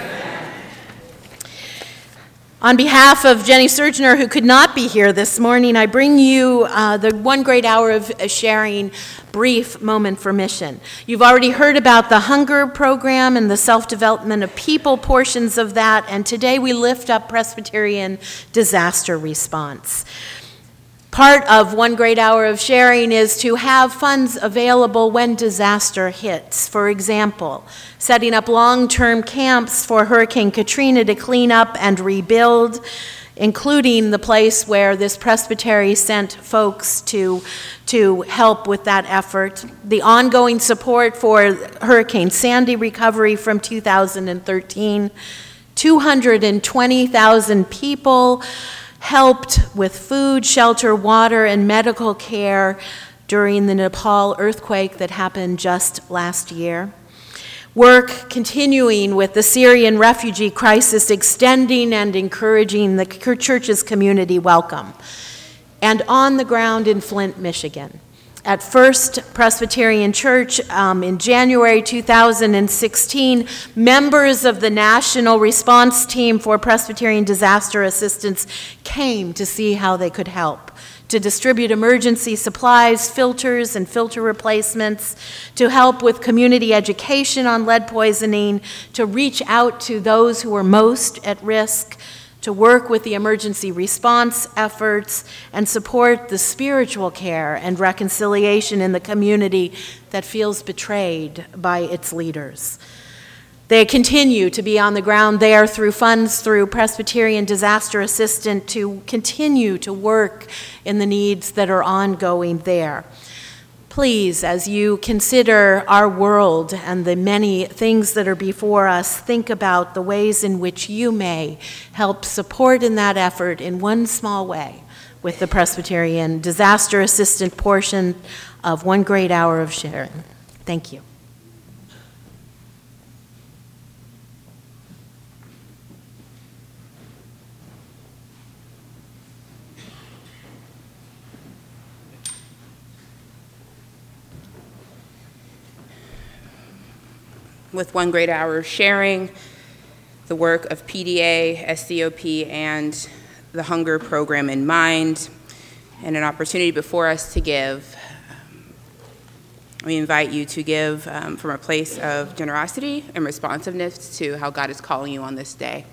Speaker 10: On behalf of Jenny Surgener, who could not be here this morning, I bring you uh, the One Great Hour of Sharing brief moment for mission. You've already heard about the hunger program and the self-development of people portions of that, and today we lift up Presbyterian disaster response. Part of One Great Hour of Sharing is to have funds available when disaster hits. For example, setting up long-term camps for Hurricane Katrina to clean up and rebuild, including the place where this presbytery sent folks to, to help with that effort. The ongoing support for Hurricane Sandy recovery from two thousand thirteen. two hundred twenty thousand people helped with food, shelter, water, and medical care during the Nepal earthquake that happened just last year. Work continuing with the Syrian refugee crisis, extending and encouraging the church's community welcome. And on the ground in Flint, Michigan, at First Presbyterian Church um, in January two thousand sixteen, members of the National Response Team for Presbyterian Disaster Assistance came to see how they could help, to distribute emergency supplies, filters, and filter replacements, to help with community education on lead poisoning, to reach out to those who were most at risk, to work with the emergency response efforts, and support the spiritual care and reconciliation in the community that feels betrayed by its leaders. They continue to be on the ground there through funds through Presbyterian Disaster Assistance to continue to work in the needs that are ongoing there. Please, as you consider our world and the many things that are before us, think about the ways in which you may help support in that effort in one small way with the Presbyterian Disaster Assistant portion of One Great Hour of Sharing. Thank you.
Speaker 4: With One Great Hour of Sharing, the work of P D A, S C O P, and the Hunger Program in mind, and an opportunity before us to give. We invite you to give um, from a place of generosity and responsiveness to how God is calling you on this day.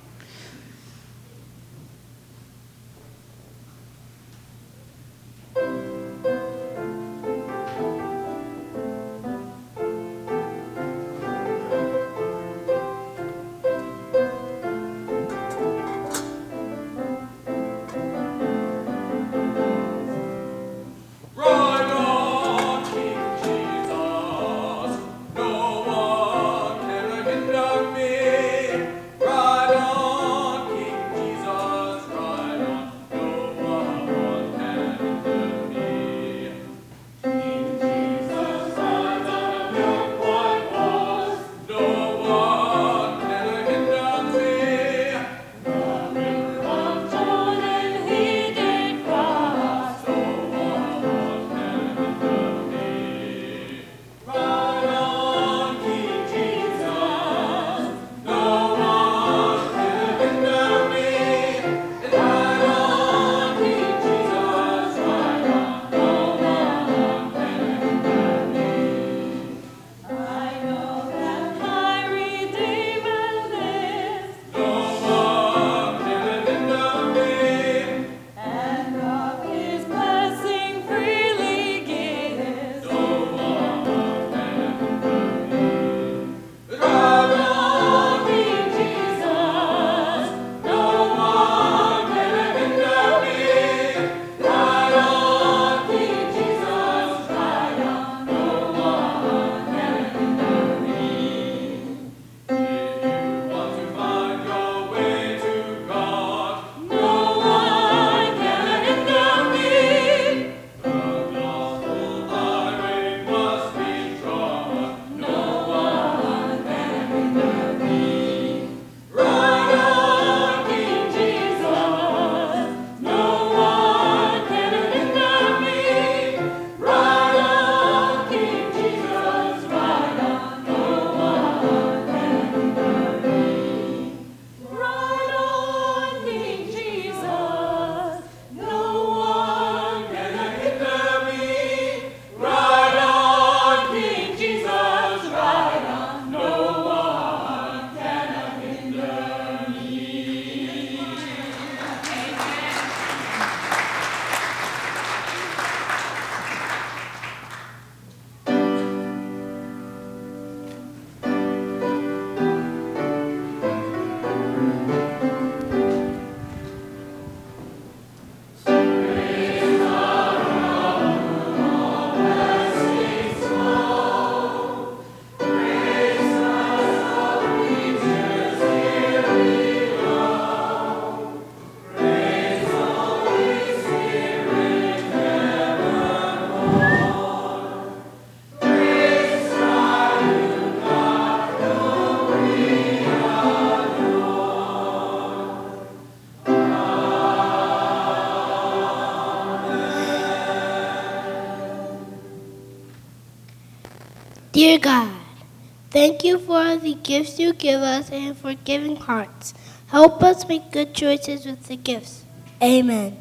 Speaker 11: Dear God, thank you for the gifts you give us and for giving hearts. Help us make good choices with the gifts. Amen.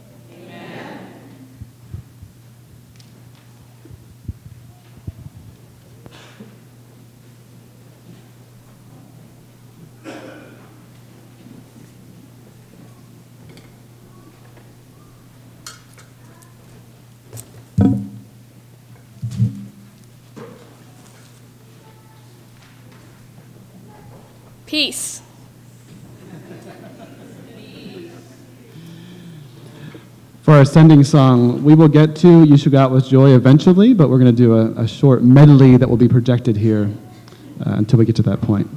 Speaker 4: Peace.
Speaker 9: for our sending song. We will get to You Shall Go Out With Joy eventually, but we're going to do a, a short medley that will be projected here uh, until we get to that point.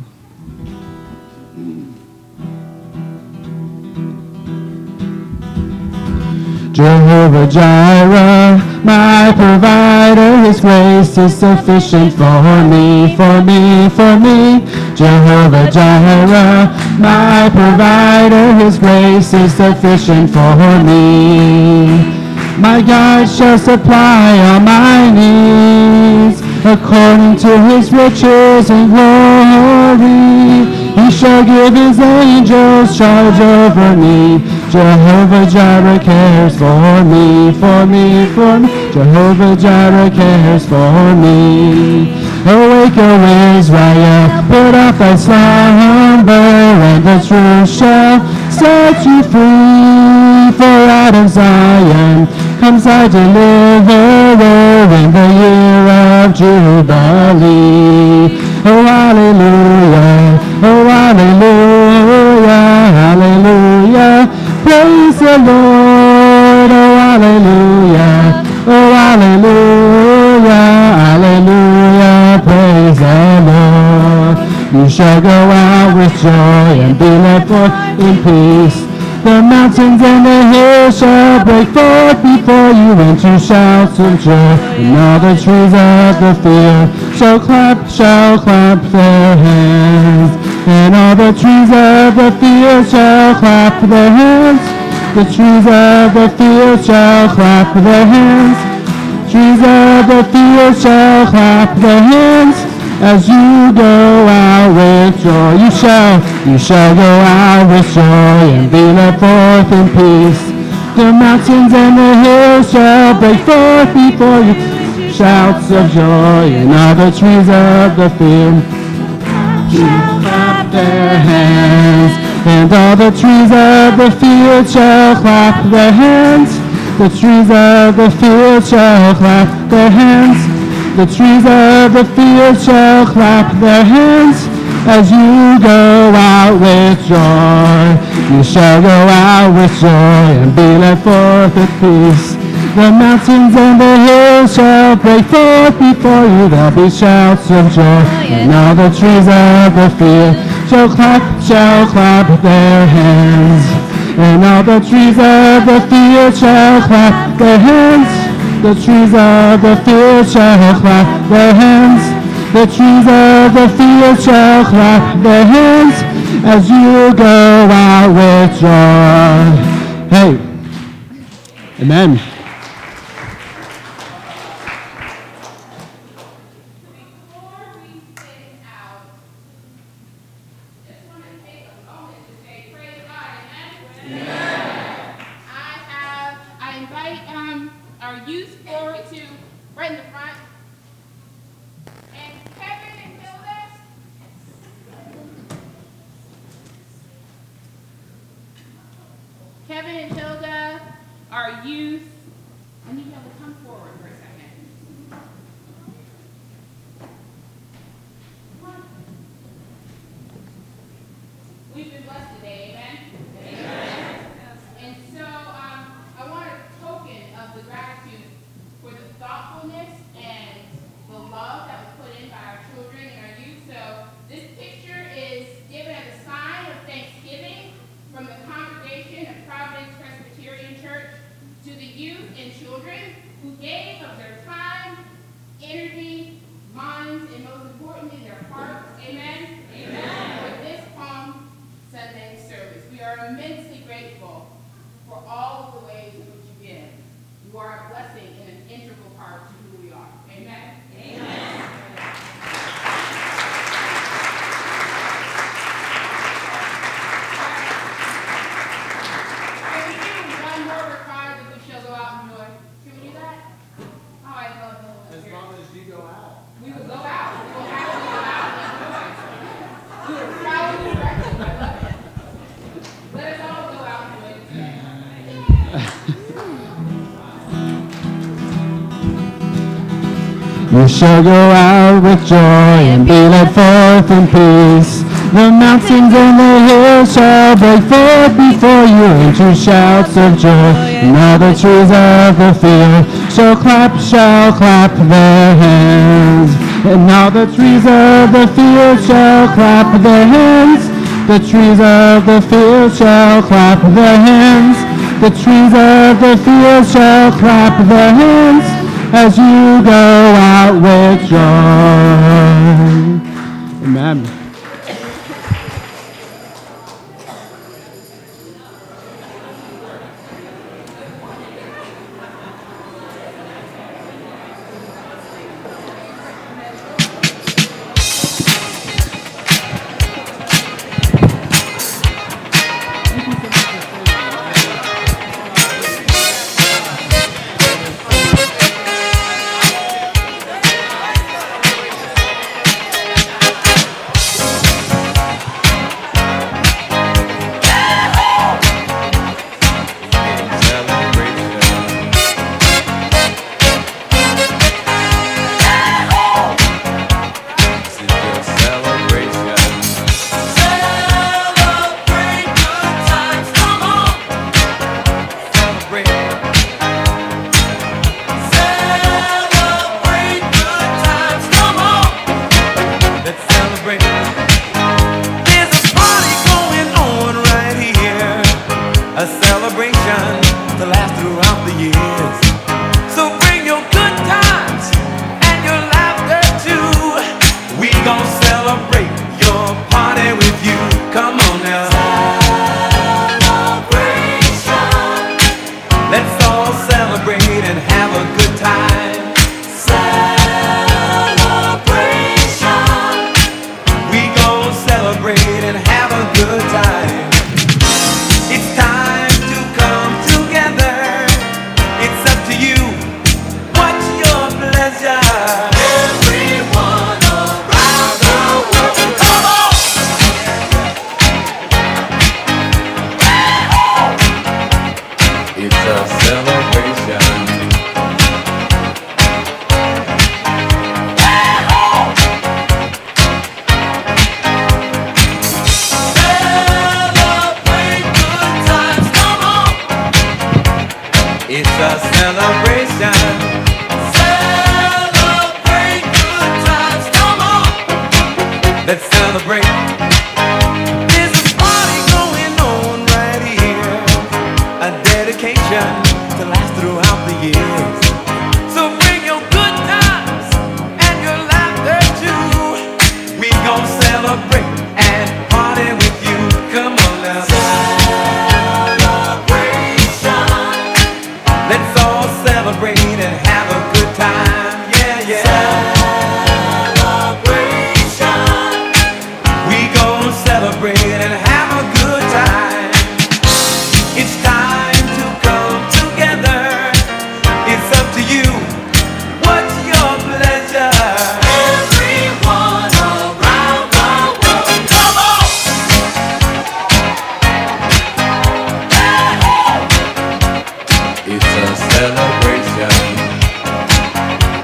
Speaker 9: Jehovah Jireh, my provider, His grace is sufficient for me, for me, for me. Jehovah Jireh, my provider, His grace is sufficient for me. My God shall supply all my needs, according to His riches and glory. He shall give His angels charge over me. Jehovah Jireh cares for me, for me, for me. Jehovah Jireh cares for me. Awake, O Israel, put off thy slumber, and the truth shall set you free. For out of Zion comes thy deliverer in the year of Jubilee. Oh, hallelujah, oh, hallelujah, hallelujah. Praise the Lord, oh, hallelujah, oh, hallelujah, hallelujah. Praise the Lord. You shall go out with joy and be led forth in peace. The mountains and the hills shall break forth before you into shouts of joy, and all the trees of the field shall clap, shall clap their hands. And all the trees of the field shall clap their hands. The trees of the field shall clap their hands. Trees of the field shall clap their hands. As you go out with joy, you shall, you shall go out with joy and be led forth in peace. The mountains and the hills shall break forth before you, shouts of joy, and all the trees of the field shall clap their hands. And all the trees of the field shall clap their hands. The trees of the field shall clap their hands. The trees of the field shall clap their hands as you go out with joy. You shall go out with joy and be led forth with peace. The mountains and the hills shall break forth before you. There'll be shouts of joy, and all the trees of the field shall clap, shall clap their hands. And all the trees of the field shall clap their hands. The trees of the field shall clap their hands. The trees of the field shall clap their hands as you go out with joy. Hey, amen.
Speaker 4: Kevin and Hilda, our youth, I need y'all to come forward for a second. We've been blessed today, amen? Amen. And so um, I want a token of the gratitude for the thoughtfulness and the love that was put in by our children and our youth. So this picture is given as a sign of thanksgiving from the congregation of Providence Presbyterian Church to the youth and children who gave of their time, energy, minds, and most importantly, their hearts. Amen? Amen. For this Palm Sunday service. We are immensely grateful for all of the ways in which you give. You are a blessing and an integral part to who we are. Amen? Amen.
Speaker 9: You shall go out with joy and be led forth in peace. The mountains and the hills shall break forth before you into shouts of joy. And all the trees of the field shall clap, shall clap their hands. And all the trees of the field shall clap their hands. The trees of the field shall clap their hands. The trees of the field shall clap their hands as you go out with joy. Amen.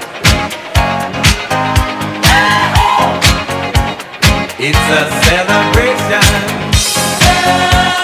Speaker 12: It's a celebration.